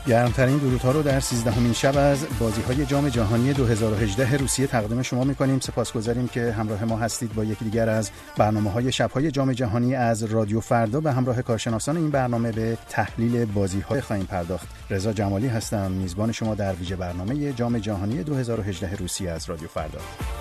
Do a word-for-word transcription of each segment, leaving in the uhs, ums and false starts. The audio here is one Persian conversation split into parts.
گرمترین درودها رو در سیزدهمین شب از بازی‌های جام جهانی دو هزار و هجده روسیه تقدیم شما می‌کنیم. سپاسگزاریم که همراه ما هستید. با یکی دیگر از برنامه‌های شب‌های جام جهانی از رادیو فردا به همراه کارشناسان این برنامه به تحلیل بازی‌ها خواهیم پرداخت. رضا جمالی هستم، میزبان شما در ویژه برنامه جام جهانی دو هزار و هجده روسیه از رادیو فردا.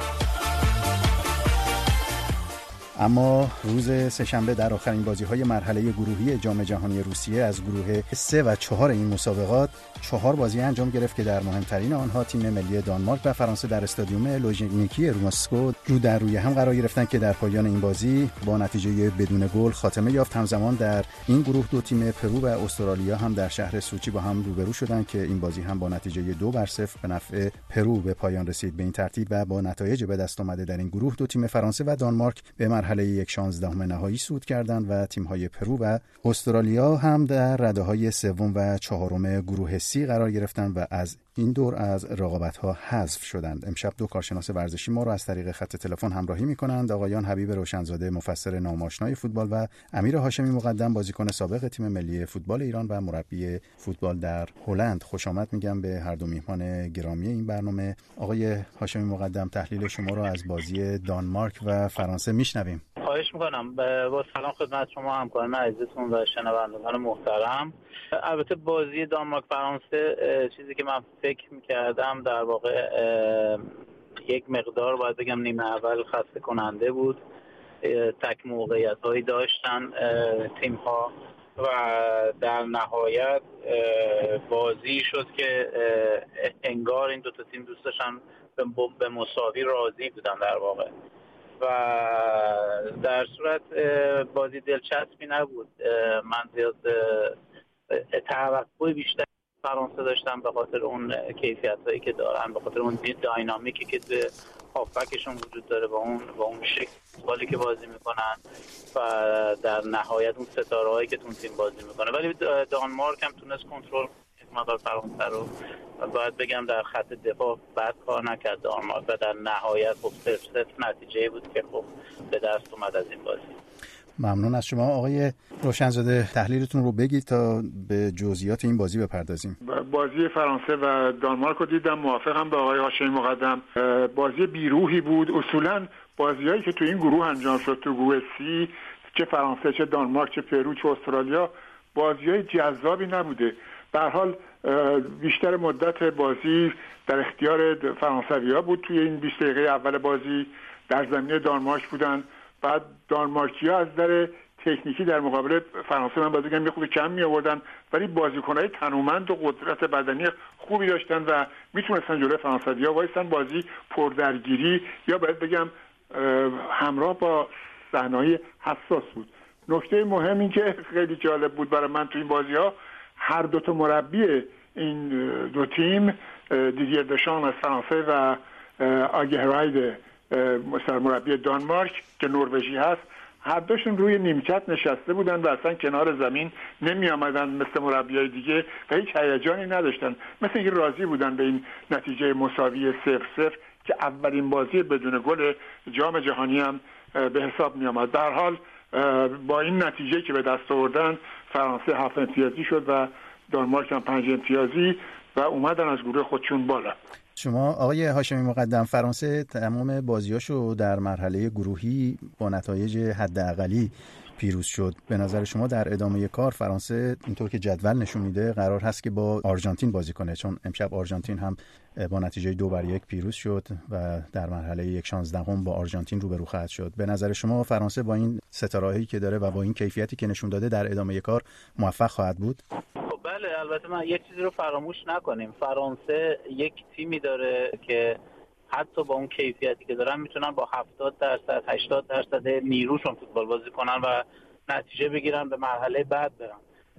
اما روز سه‌شنبه در آخرین بازی‌های مرحله گروهی جام جهانی روسیه از گروه سه و چهار این مسابقات چهار بازی انجام گرفت که در مهمترین آنها تیم ملی دانمارک و فرانسه در استادیوم لوژنیکی مسکو رو در روی هم قرار گرفتند که در پایان این بازی با نتیجه بدون گل خاتمه یافت. همزمان در این گروه دو تیم پرو و استرالیا هم در شهر سوچی با هم روبرو شدند که این بازی هم با نتیجه دو بر صفر به نفع پرو به پایان رسید. به این ترتیب و با نتایج به دست آمده در این گروه دو تیم فرانسه و دانمارک به مرحله یک شانزدهم نهایی صعود کردند و تیم‌های پرو و استرالیا هم در رده‌های سوم و چهارم گروه سی قرار گرفتند و از این دور از رقابت‌ها حذف شدند. امشب دو کارشناس ورزشی ما را از طریق خط تلفن همراهی می‌کنند. آقایان حبیب روشنزاده، مفسر ناماشنای فوتبال، و امیر هاشمی مقدم، بازیکن سابق تیم ملی فوتبال ایران و مربی فوتبال در هلند. خوش آمد میگم به هر دو میهمان گرامی این برنامه. آقای هاشمی مقدم، تحلیل شما را از بازی دانمارک و فرانسه میشنویم. خواهش میکنم. با سلام خدمت شما همکاران عزیزتون و شنوندگان محترم. البته بازی دانمارک فرانسه چیزی که من فکر میکردم در واقع یک مقدار باید بگم نیمه اول خسته کننده بود. تک موقعیت هایی داشتن تیم ها و در نهایت بازی شد که انگار این دو تا تیم دوست داشتن به مساوی راضی بودن در واقع و در صورت بازی دلچسبی نبود. من زیاد توقع بیشتر فرانسه داشتم به خاطر اون کیفیتایی که دارن، به خاطر اون داینامیکی که تو هافبکشون وجود داره، با اون با اون شکل فوتبالی که بازی میکنن و در نهایت اون ستاره‌هایی که تو تیم بازی میکنه. ولی دانمارک هم تونست کنترل مقدار فرانسه رو و باید بگم در خط دفاع بد کار نکرد دانمارک و در نهایت خب صفر صفر نتیجه بود که خب به دست اومد از این بازی. ممنون از شما. آقای روشنزاده، تحلیلتون رو بگید تا به جزئیات این بازی بپردازیم. بازی فرانسه و دانمارک رو دیدم، موافقم با آقای هاشمی مقدم. بازی بیروحی بود. اصولاً بازیایی که تو این گروه انجام شد، تو گروه سی، چه فرانسه چه دانمارک چه پرو چه استرالیا، بازیای جذابی نبوده. به هر حال بیشتر مدت بازی در اختیار فرانسوی‌ها بود. توی این بیست دقیقه اول بازی در زمین دانمارک بودن. بعد دانمارکی‌ها از در تکنیکی در مقابل فرانسه من بازیکن یه خود کم می‌آوردن، ولی بازیکن‌های تنومند و قدرت بدنی خوبی داشتن و میتونستن جلوی فرانسوی‌ها وایسن. بازی پردرگیری یا باید بگم همراه با صحنه‌های حساس بود. نکته مهم این که خیلی جالب بود برای من تو این بازی‌ها، هر دو تا مربی این دو تیم، دیدیر دشان از فرانسه و آگهراید سرمربی دانمارک که نروژی هست، هر دوشون روی نیمکت نشسته بودن و اصلا کنار زمین نمی آمدن مثل مربیای دیگه و هیچ هیجانی نداشتن، مثل اینکه راضی بودن به این نتیجه مساوی صفر صفر که اولین بازی بدون گل جام جهانی هم به حساب می آمد. در حال با این نتیجه که به دست آوردن، فرانسه هفت امتیازی شد و دانمارک هم پنج امتیازی و اومدن از گروه خودشون بالا. شما آقای هاشمی مقدم، فرانسه تمام بازیاشو در مرحله گروهی با نتایج حداقلی پیروز شد. به نظر شما در ادامه کار فرانسه اینطور که جدول نشون میده قرار هست که با آرژانتین بازی کنه، چون امشب آرژانتین هم با نتیجه دو بر یک پیروز شد و در مرحله یک شانزدهم با آرژانتین روبرو خواهد شد. به نظر شما فرانسه با این ستاره‌ای که داره و با این کیفیتی که نشون داده در ادامه کار موفق خواهد بود؟ بله، البته من یک چیزی رو فراموش نکنیم. فرانسه یک تیمی داره که حتی با اون کیفیتی که دارن میتونن با هفتاد درصد هشتاد درصد نیروشون فوتبال بازی کنن و نتیجه بگیرن، به مرحله بعد برن.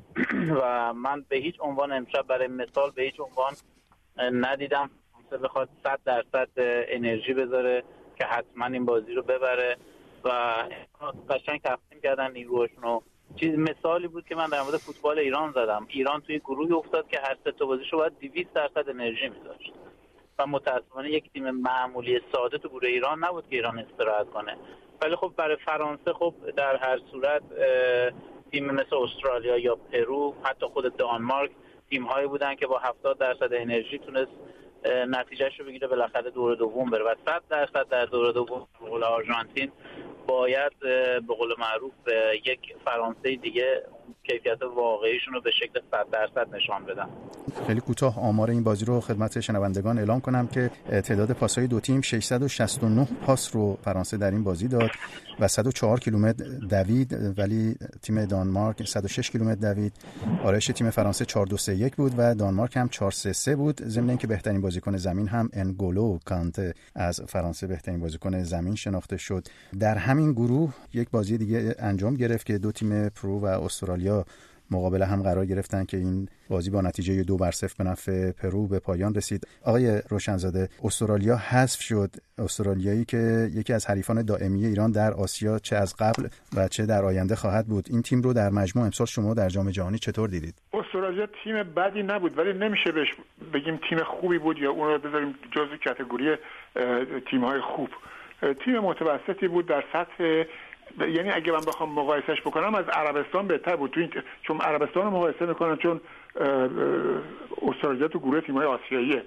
و من به هیچ عنوان امشب برای مثال به هیچ عنوان ندیدم فرانسه بخواد صد درصد انرژی بذاره که حتما این بازی رو ببره و قشنگ تقسیم کردن نیروهاشون رو. چیز مثالی بود که من در مورد فوتبال ایران زدم. ایران توی گروهی افتاد که هر سه تا بازیشو باید دویست درصد انرژی میذاشت و متأسفانه یک تیم معمولی ساده تو گروه ایران نبود که ایران استراحت کنه. ولی خب برای فرانسه خب در هر صورت تیم مثل استرالیا یا پرو، حتی خود دانمارک تیم‌هایی بودن که با هفتاد درصد انرژی تونست نتیجهش رو بگیره بالاخره دور دوم بره و صد درصد در دور دوم به قول آرژانتین باید به قول معروف یک فرانسه دیگه کیفیت واقعیشون رو به شکل صد درصد نشان بدن. خیلی کوتاه آمار این بازی رو خدمت شنوندگان اعلام کنم که تعداد پاس‌های دو تیم ششصد و شصت و نه پاس رو فرانسه در این بازی داد و صد و چهار کیلومتر دوید، ولی تیم دانمارک صد و شش کیلومتر دوید. آرایش تیم فرانسه چهار دو سه یک بود و دانمارک هم چهار سه سه بود. ضمن اینکه بهترین بازیکن زمین هم انگولو کانته از فرانسه بهترین بازیکن زمین شناخته شد. در همین گروه یک بازی دیگه انجام گرفت که دو تیم پرو و استرالیا مقابل هم قرار گرفتن که این بازی با نتیجه دو بر صفر به نفع پرو به پایان رسید. آقای روشنزاده، استرالیا حذف شد، استرالیایی که یکی از حریفان دائمی ایران در آسیا چه از قبل و چه در آینده خواهد بود. این تیم رو در مجموع امسال شما در جام جهانی چطور دیدید؟ استرالیا تیم بدی نبود، ولی نمیشه بهش بگیم تیم خوبی بود یا اون رو بذاریم جزو کاتگوری تیم‌های خوب. تیم متوسطی بود در سطح، یعنی اگه من بخوام مقایسهش بکنم از عربستان بهتر بود، تو این چون عربستان رو مقایسه میکنم چون استرالیا تو گروه تیم‌های آسیاییه.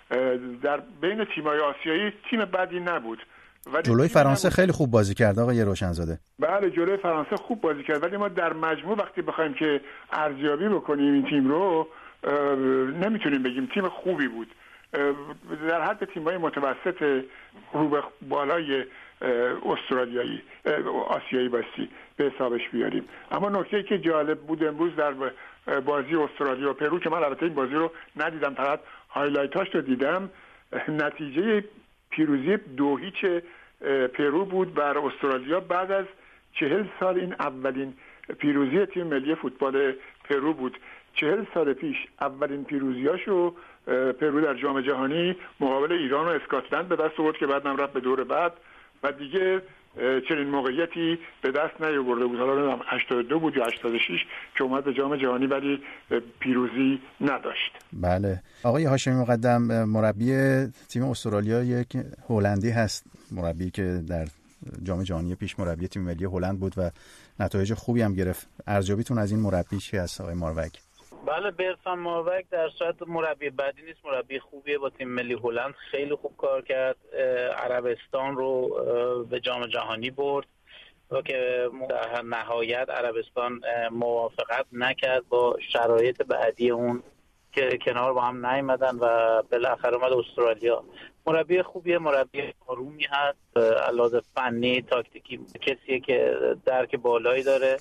در بین تیم‌های آسیایی تیم بدی نبود. جلوی فرانسه خیلی خوب بازی کرد آقای روشنزاده. بله جلوی فرانسه خوب بازی کرد، ولی ما در مجموع وقتی بخوایم که ارزیابی بکنیم این تیم رو نمیتونیم بگیم تیم خوبی بود. در حد تیم‌های متوسط رو به بالای استرالیایی آسیایی باستی به حسابش بیاریم. اما نکته‌ای که جالب بود امروز در بازی استرالیا و پرو که من البته این بازی رو ندیدم، فقط هایلایتاش رو دیدم، نتیجه پیروزی دو هیچ پرو بود بر استرالیا. بعد از چهل سال این اولین پیروزی تیم ملی فوتبال پرو بود. چهل سال پیش اولین پیروزیاشو پرو در جام جهانی مقابل ایران و اسکاتلند به دست آورد که بعدم رفت به دور بعد و دیگه چنین موقعیتی به دست نیاورده بود. حالا نمیدونم هشتاد و دو بود یا هشتاد و شش که اومد به جام جهانی ولی پیروزی نداشت. بله. آقای هاشمی مقدم، مربی تیم استرالیا یک هلندی هست، مربی که در جام جهانی پیش مربی تیم ملی هلند بود و نتایج خوبی هم گرفت. ارزیابیتون از این مربی چی هست آقای ماروک؟ بله، برسان ماروک در صورت مربی بدی نیست، مربی خوبیه. با تیم ملی هلند خیلی خوب کار کرد، عربستان رو به جام جهانی برد و که در نهایت عربستان موافقت نکرد با شرایط بعدی اون که کنار با هم نیامدن و بالاخره اومد استرالیا. مربی خوبیه، مربی آرومی هست، علاوه فنی تاکتیکی کسیه که درک بالایی داره.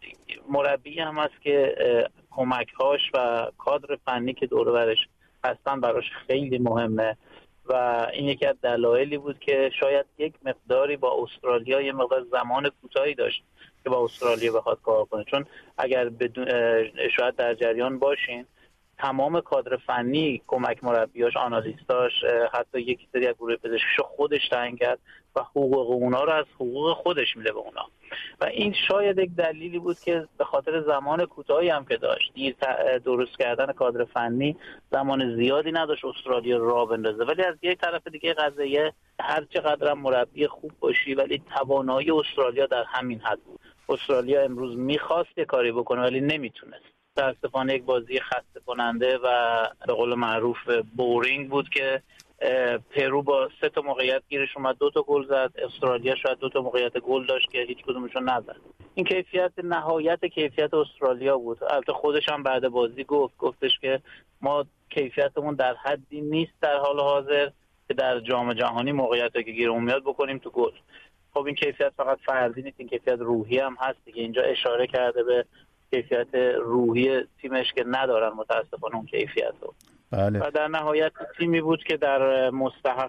مربی هم هست که کمک‌هاش و کادر فنی که دور و برش هستن براش خیلی مهمه و این یکی از دلایلی بود که شاید یک مقداری با استرالیا یه مقدار زمان کوتاهی داشت که با استرالیا بخواد کار کنه، چون اگر بدون شاید در جریان باشین تمام کادر فنی، کمک مربیاش، آنالیستاش، حتی یک سری از گروه پزشکیشو خودش تعیین کرد و حقوق اونا رو از حقوق خودش میده به اونا و این شاید یک دلیلی بود که به خاطر زمان کوتاهی هم که داشت دیر درست کردن کادر فنی زمان زیادی نداشت استرالیا راه بندازه. ولی از یک طرف دیگه قضیه هر چقدر هم مربی خوب باشی ولی توانایی استرالیا در همین حد بود. استرالیا امروز میخواست یه کاری بکنه ولی نمیتونست. متاسفانه یک بازی خسته کننده و به قول معروف بورینگ بود که پرو با سه تا موقعیت گیرش اومد، دو تا گل زد. استرالیا شاید دو تا موقعیت گل داشت که هیچ کدومشون نزد. این کیفیت نهایت کیفیت استرالیا بود. البته خودش هم بعد بازی گفت گفتش که ما کیفیتمون در حدی نیست در حال حاضر که در جام جهانی موقعیتی که گیرمون میاد بکنیم تو گل. خب این کیفیت فقط فردی نیست، این کیفیت روحی هم هست دیگه. اینجا اشاره کرده به کیفیت روحی تیمش که ندارن متاسفانه اون کیفیت رو. بله. و در نهایت تیمی بود که در مستحق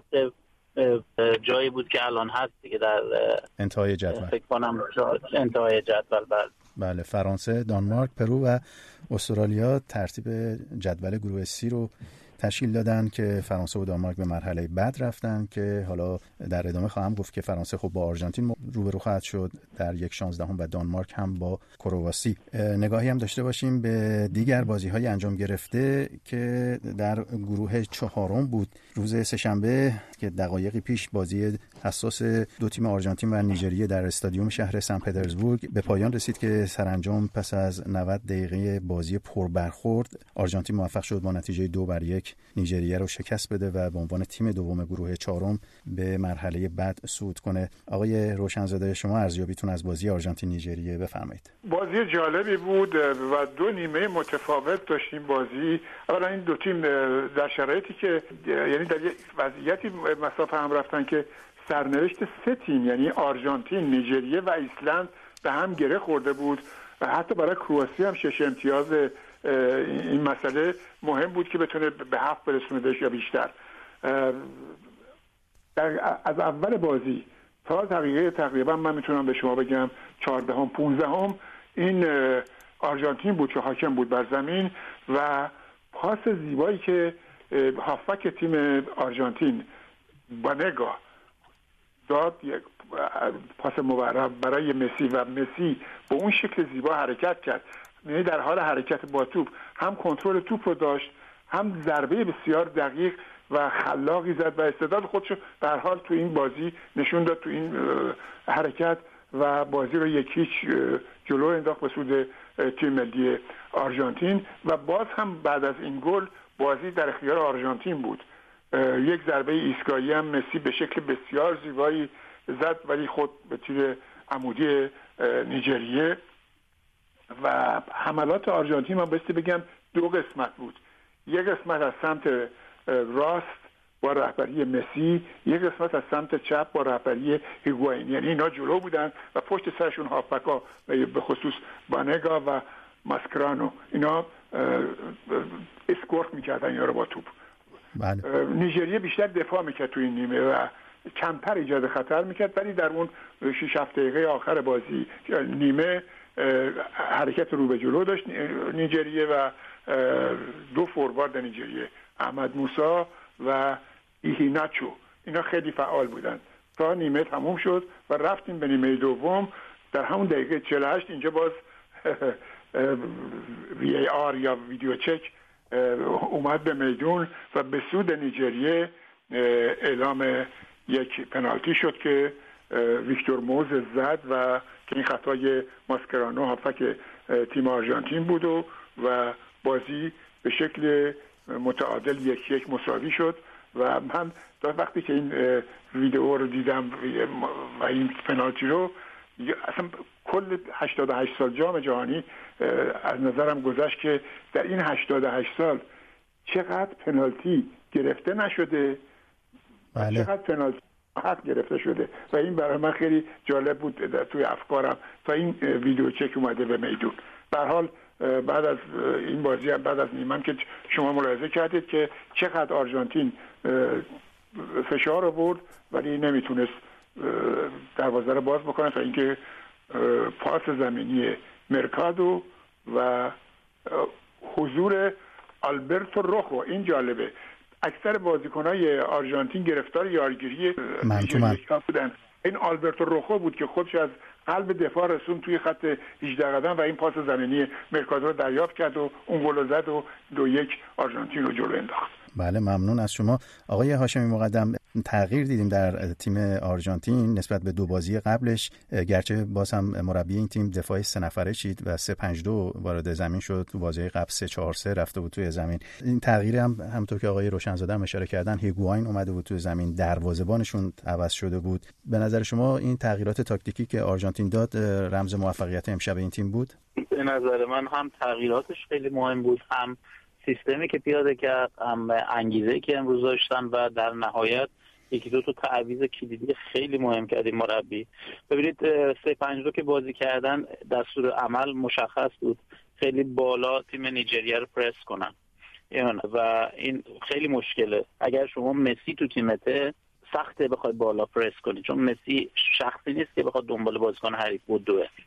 جایی بود که الان هست دیگه، در انتهای جدول فکر کنم انتهای جدول. بله بله فرانسه، دانمارک، پرو و استرالیا ترتیب جدول گروه سی رو تشکیل دادن که فرانسه و دانمارک به مرحله بعد رفتن که حالا در ادامه خواهم گفت که فرانسه خب با آرژانتین روبرو خواهد شد در یک شانزدهم و دانمارک هم با کرواسی. نگاهی هم داشته باشیم به دیگر بازی‌های انجام گرفته که در گروه چهارم بود. روز سه‌شنبه که دقایقی پیش بازی حساس دو تیم آرژانتین و نیجریه در استادیوم شهر سن پترزبورگ به پایان رسید که سرانجام پس از نود دقیقه بازی پربرخورد آرژانتین موفق شد با نتیجه دو بر یک نیجریه رو شکست بده و به عنوان تیم دوم گروه چهارم به مرحله بعد صعود کنه. آقای روشنزاده، شما ارزیابیتون از بازی آرژانتین نیجریه بفرمایید. بازی جالبی بود و دو نیمه متفاوت داشتیم بازی. اولا این دو تیم در شرایطی که یعنی در یک وضعیتی مسافه هم رفتن که سرنوشت سه تیم یعنی آرژانتین، نیجریه و ایسلند به هم گره خورده بود و حتی برای کرواسی هم شش امتیاز این مسئله مهم بود که بتونه به هفت برسوندش یا بیشتر. در از اول بازی تا دقیقه تقریبا من میتونم به شما بگم چهاردهم پانزدهم این آرژانتین بود که حاکم بود بر زمین و پاس زیبایی که هافبک تیم آرژانتین بانگا داد، یک پاس مبارک برای مسی و مسی به اون شکل زیبا حرکت کرد، یعنی در حال حرکت با توپ هم کنترل توپ رو داشت، هم ضربه بسیار دقیق و خلاقی زد و استعداد خودش رو به هر حال تو این بازی نشون داد تو این حرکت و بازی رو یک هیچ جلو انداخت به سود تیم ملی آرژانتین و باز هم بعد از این گل بازی در اختیار آرژانتین بود. یک ضربه ایستگاهی هم مسی به شکل بسیار زیبایی زد ولی خود به تیر عمودی نیجریه و حملات آرژانتین من بایستی بگم دو قسمت بود. یک قسمت از سمت راست با رهبری مسی، یک قسمت از سمت چپ با رهبری هیگواین، یعنی اینا جلو بودن و پشت سرشون هافبکا به خصوص بانگا و ماسکرانو اینا اسکورت میکردن اینا رو با توپ. بله. نیجریه بیشتر دفاع میکرد تو این نیمه و کمتر ایجاد خطر میکرد ولی در اون شش هفت دقیقه آخر بازی نیمه حرکت رو به جلو داشت نیجریه و دو فوروارد نیجریه احمد موسی و ایهیناچو اینا خیلی فعال بودن تا نیمه تموم شد و رفتیم به نیمه دوم. در همون دقیقه چهل و هشت اینجا باز وی ای آر یا ویدیو چک اومد به میدون و به سود نیجریه اعلام یک پنالتی شد که ویکتور موزز زد و که این خطای ماسکرانو هافبک تیم آرژانتین بود و, و بازی به شکل متعادل یک یک مساوی شد و من تا وقتی که این ویدیو رو دیدم و این پنالتی رو اصلا کل هشتاد و هشت سال جام جهانی از نظرم گذشت که در این هشتاد و هشت سال چقدر پنالتی گرفته نشده، بله. چقدر پنالتی حق گرفته شده و این برای من خیلی جالب بود توی افکارم تا این ویدیو چک اومده به میدون. به هر حال بعد از این بازی هم بعد از نیمه که شما ملاحظه کردید که چقدر آرژانتین فشار آورد ولی نمیتونست دروازه رو باز بکنه تا اینکه پاس زمینی مرکادو و حضور آلبرتو روخو، این جالبه، اکثر بازیکنای آرژانتین گرفتار یارگیری نیجریه بودن. این آلبرتو روخو بود که خودش از قلب دفاع رسون توی خط هجده قدم و این پاس زمینی مرکادو رو دریافت کرد و اون گل زد و دو یک آرژانتین رو جلو انداخت. بله ممنون از شما آقای هاشمی مقدم. تغییر دیدیم در تیم آرژانتین نسبت به دو بازی قبلش، گرچه باز هم مربی این تیم دفاعی سه نفره چید و سه پنج دو وارد زمین شد، تو بازی قبل سه چهار سه رفته بود توی زمین. این تغییر هم همونطور که آقای روشنزاده هم اشاره کردن هیگواین اومده بود توی زمین، دروازه‌بانشون عوض شده بود. به نظر شما این تغییرات تاکتیکی که آرژانتین داد رمز موفقیت امشب این تیم بود؟ به نظر من هم تغییراتش خیلی مهم بود، هم سیستمی که پیاده کرد، هم انگیزه‌ای که امروز داشتن و در نهایت یکی دو تا تعویض کلیدی خیلی مهم کرد این مربی. ببینید سه پنج دو که بازی کردن دستور عمل مشخص بود، خیلی بالا تیم نیجریه رو پرس کنن و این خیلی مشکله. اگر شما مسی تو تیمته سخته بخوای بالا پرس کنی، چون مسی شخصی نیست که بخواد دنبال بازیکن حریف بدوه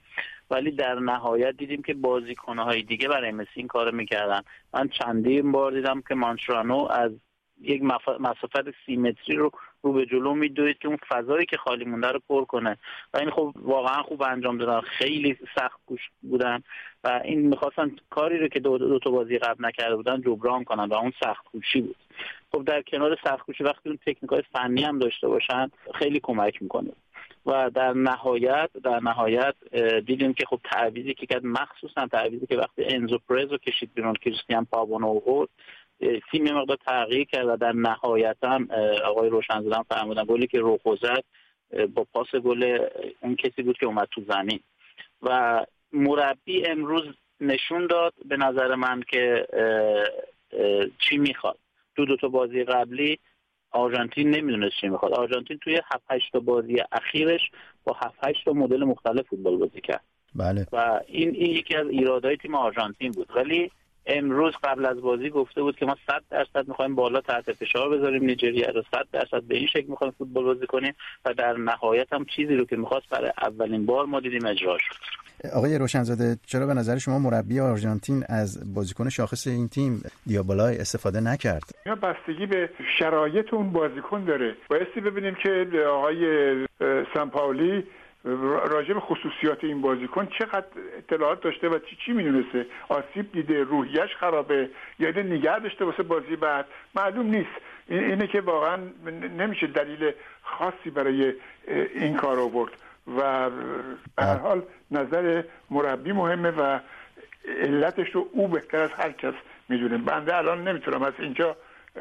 ولی در نهایت دیدیم که بازیکن‌های دیگه برای مسی این کارو میکردن. من چندین بار دیدم که مانچرانو از یک مسافت سی متری رو رو به جلو میدوید که اون فضایی که خالی مونده رو پر کنه و این خب واقعا خوب انجام دادن، خیلی سخت کوش بودن و این میخواستن کاری رو که دو, دو تا بازی قبل نکرده بودن جبران کنن و اون سخت کوشی بود. خب در کنار سخت کوشی وقتی اون تکنیک‌های فنی هم داشته باشن خیلی کمک میکنه و در نهایت در نهایت دیدیم که خب تعویضی که کرد، مخصوصا تعویضی که وقتی انزو پرز رو کشید بیرون، کریستیان پاوون آورد، تیم یه مقدار تغییر کرد و در نهایت هم آقای روشنزاده هم فرمودن گلی که روخو زد با پاس گل اون کسی بود که اومد تو زمین و مربی امروز نشون داد به نظر من که اه اه چی میخواد. دو دو تا بازی قبلی آرژانتین نمیدونست چی میخواد. آرژانتین توی هفت هشت تا بازی اخیرش با هفت هشت تا مدل مختلف فوتبال بازی کرد. بله. و این این یکی از ایرادهای تیم آرژانتین بود. ولی امروز قبل از بازی گفته بود که ما صد درصد میخوایم بالا تحت فشار بذاریم نیجریه رو، صد درصد به این شکل میخوایم فوتبال بازی کنیم و در نهایت هم چیزی رو که میخواست برای اولین بار ما دیدیم اجرا شد. آقای روشنزاده، چرا به نظر شما مربی آرژانتین از بازیکن شاخص این تیم دیابالای استفاده نکرد؟ یا بستگی به شرایط اون بازیکن داره. بایستی ببینیم که آقای سامپائولی راجع به خصوصیات این بازیکن چقدر اطلاعات داشته و چی چی میدونسته، آسیب دیده، روحیش خرابه یا نگه داشته واسه بازی بعد، معلوم نیست. اینه که واقعا نمیشه دلیل خاصی برای این کار آورد و به هر حال نظر مربی مهمه و علتش رو او بهتر از هر کس میدونه. بنده الان نمیتونم از اینجا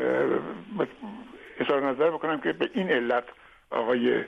اظهار نظر بکنم که به این علت آقای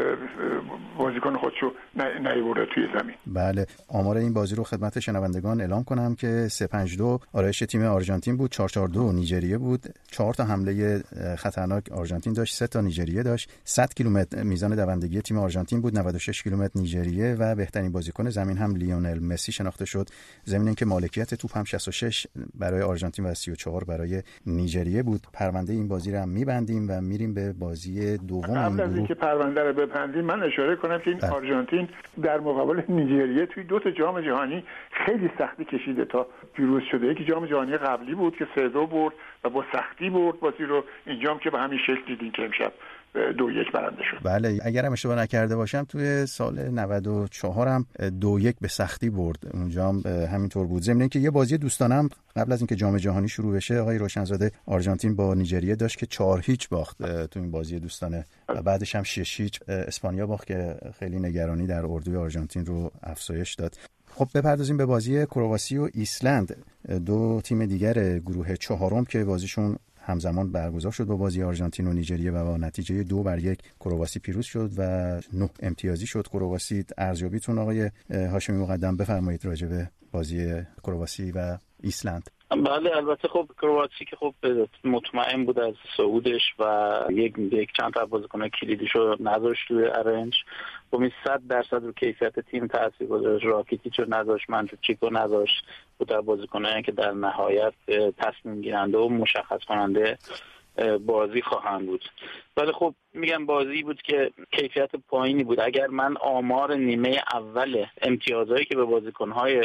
بازیکن خودشو نیورده توی زمین. بله، آمار این بازی رو خدمت شنوندگان اعلام کنم که سه پنج دو آرایش تیم آرژانتین بود، چهار چهار دو نیجریه بود. چهار تا حمله خطرناک آرژانتین داشت، سه تا نیجریه داشت. صد کیلومتر میزان دوندگی تیم آرژانتین بود، نود و شش کیلومتر نیجریه و بهترین بازیکن زمین هم لیونل مسی شناخته شد. ضمن اینکه مالکیت توپ هم شصت و شش برای آرژانتین و سی و چهار برای نیجریه بود. پرونده این بازی رو هم می‌بندیم و میریم به بازی دوم این گروه. قبل از اینکه پرونده رو ببندیم من اشاره کنم که این ده. آرژانتین در مقابل نیجریه توی دو تا جام جهانی خیلی سختی کشیده تا پیروز شده. یکی جام جهانی قبلی بود که سه دو برد و با سختی برد بازی رو، اینجام که به همین شکل دیدین که امشب دو یک برنده شد. بله، اگرم اشتباه نکرده باشم توی سال نود و چهار هم دو یک به سختی برد، اونجا هم همینطور بود. ضمن اینکه یه بازی دوستانه هم قبل از اینکه جام جهانی شروع بشه آقای روشنزاده آرژانتین با نیجریه داشت که چهار هیچ باخت تو این بازی دوستانه و بعدش هم شش هیچ اسپانیا باخت که خیلی نگرانی در اردوی آرژانتین رو افزایش داد. خب بپردازیم به بازی کرواسی و ایسلند، دو تیم دیگر گروه چهارم که بازیشون همزمان برگزار شد با بازی آرژانتین و نیجریه و با نتیجه دو بر یک کرواسی پیروز شد و نه امتیازی شد کرواسی. ارزیابیتون آقای هاشمی مقدم بفرمایید راجع به بازی کرواسی و ایسلند. بله، البته خب کرواسی که خب مطمئن بود از صعودش و یک یک چند تا بازیکن کلیدیشو نذاشت توی ارنج. خب این صد درصد رو کیفیت تیم تاثیر گذاشت. راکیتیچو نذاشت، منچوچیکو نذاشت، بود در بازیکنایی که در نهایت تصمیم گیرنده و مشخص کننده بازی خواهند بود. ولی خب میگم بازی بود که کیفیت پایینی بود. اگر من آمار نیمه اول امتیازهایی که به بازیکن‌های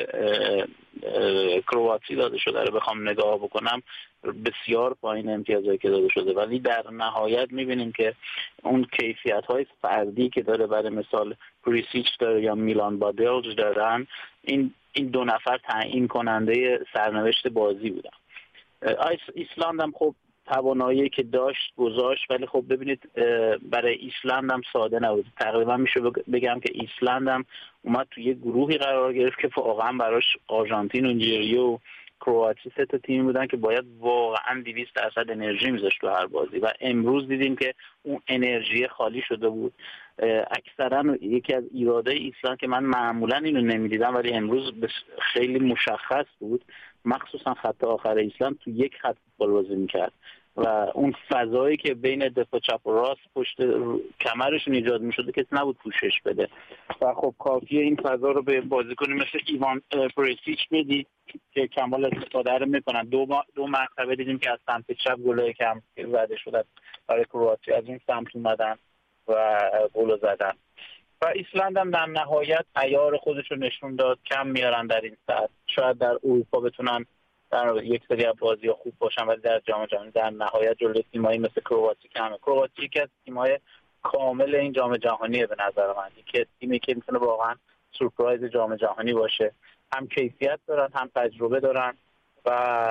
کرواسی داده شده رو بخوام نگاه بکنم، بسیار پایین امتیازهایی که داده شده، ولی در نهایت میبینیم که اون کیفیت‌های فردی که داره، برای مثال پریسیچ داره یا میلان بادلج دارن، این این دو نفر تعیین کننده سرنوشت بازی بودن. ایسلند هم خب توانایی که داشت گذاشت، ولی خب ببینید برای ایسلند هم ساده نبود. تقریبا میشه بگم که ایسلند هم اومد توی یه گروهی قرار گرفت که واقعا براش آرژانتین و نیجریه و کرواسی سه تا تیمی بودن که باید واقعا دویست درصد انرژی میذاشت تو هر بازی و امروز دیدیم که اون انرژی خالی شده بود. اکثرا یکی از ایرادای ایسلند که من معمولا اینو نمیدیدم ولی امروز خیلی مشخص بود، مخصوصا خط آخر ایسلند تو یک خط فوتبال بازی میکرد و اون فضایی که بین دفاع چپ و راست پشت کمرشون ایجاد میشده کسی نبود پوشش بده و خب کافیه این فضا رو به بازیکنی مثل ایوان پریسیچ میدی که کمال استفاده رو میکنن. دو ما دو مرتبه دیدیم که از سمت چپ گل کم زده شده برای کرواسی، از این سمت اومدن و گل زدن و ایسلند هم در نهایت عیار خودش رو نشون داد. کم میارن در این سطح، شاید در اروپا بتونن در یک سری از بازی‌ها خوب باشن ولی در جام جهانی در نهایت جلوی تیمایی مثل کرواسی کمه. کرواسی یکی از تیم‌های کامل این جام جهانیه به نظر من، که تیمی که میتونه واقعا سورپرایز جام جهانی باشه. هم کیفیت دارن، هم تجربه دارن و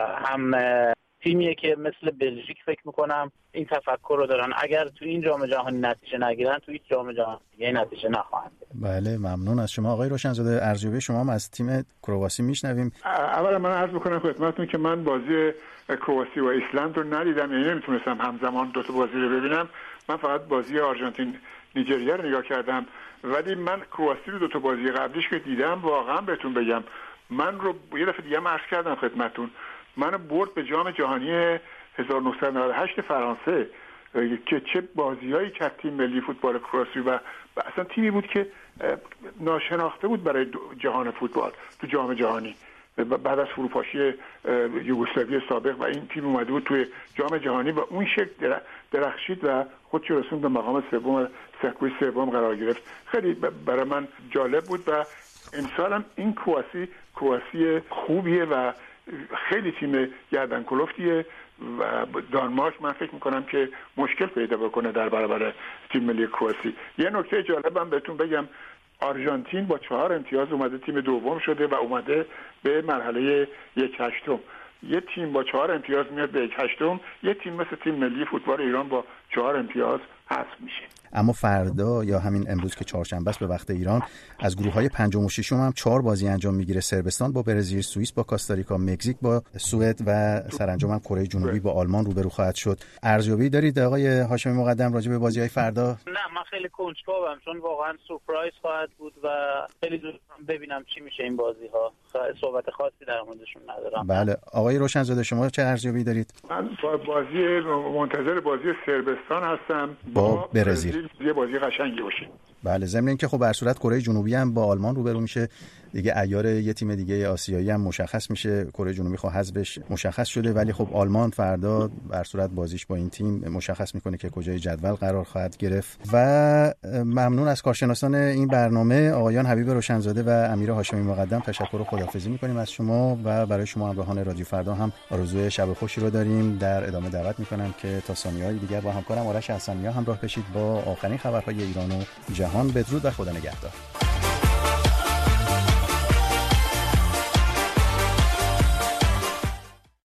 هم تیمیه که مثل بلژیک فکر میکنم این تفکر رو دارن، اگر تو این جام جهانی نتیجه نگیرن تو هیچ جام جهانی دیگه نتیجه نخواهند گرفت. بله ممنون از شما آقای روشنزاده. ارزیابی شما هم از تیم کرواسی میشنویم. اولا من عرض میکنم خدمتتون که من بازی کرواسی و ایسلند رو ندیدم، یعنی نمیتونستم همزمان دو تا بازی رو ببینم. من فقط بازی آرژانتین نیجریه رو نگاه کردم، ولی من کرواسی رو دو تا بازی قبلیش که دیدم واقعا بهتون بگم من رو یه دفعه دیگه عرض کردم خدمتتون، منو برد به جام جهانی هزار و نهصد و نود و هشت فرانسه که چه بازیایی کرد تیم ملی فوتبال کرواسی و اصلا تیمی بود که ناشناخته بود برای جهان فوتبال تو جام جهانی بعد از فروپاشی یوگسلاوی سابق و این تیم اومده بود توی جام جهانی و اون شکل درخشید و خودش رسوند به مقام سوم، سرکوی سوم قرار گرفت. خیلی برای من جالب بود و امسال هم این کرواسی کرواسی خوبیه و خیلی تیم گردن کلفتیه و دانمارک من فکر میکنم که مشکل پیدا بکنه در برابر تیم ملی کرواسی. یه نکته جالبم بهتون بگم، آرژانتین با چهار امتیاز اومده تیم دوم شده و اومده به مرحله یک هشتم. یه تیم با چهار امتیاز میاد به یک هشتم، یه تیم مثل تیم ملی فوتبال ایران با چهار امتیاز حذف میشه. اما فردا یا همین امروز که چهارشنبه است به وقت ایران از گروه‌های پنجم و ششم هم چهار بازی انجام میگیره. صربستان با برزیل، سوئیس با کاستاریکا، مکزیک با سوئد و سرانجام هم کره جنوبی با آلمان روبرو خواهد شد. ارزیابی دارید آقای هاشمی مقدم راجع به بازی‌های فردا؟ نه من خیلی کنجکاوم چون واقعا سورپرایز خواهد بود و خیلی دوست دارم ببینم چی میشه این بازی‌ها. صحبت خاصی در موردشون ندارم. بله آقای روشنزاده شما چه ارزیابی دارید؟ من بازی منتظر بازی صربستان هستم با, با برزیل. یه بازی قشنگی باشه. بله ضمن اینکه خب به صورت کره جنوبی هم با آلمان روبرو میشه دیگه، عیار یه تیم دیگه آسیایی هم مشخص میشه. کره جنوبی خب حذفش مشخص شده ولی خب آلمان فردا به صورت بازیش با این تیم مشخص میکنه که کجای جدول قرار خواهد گرفت. و ممنون از کارشناسان این برنامه آقایان حبیب روشنزاده و امیر هاشمی مقدم. تشکر و خداحافظی میکنیم از شما و برای شما همراهان رادیو فردا هم آرزوی شب خوشی رو داریم. در ادامه دعوت میکنم که تا ثانیه‌های دیگر با همکارم آرش حسنی‌ها همراه بشید با آخرین خبرهای ایران و جهان. بدرود و خدا نگهدار.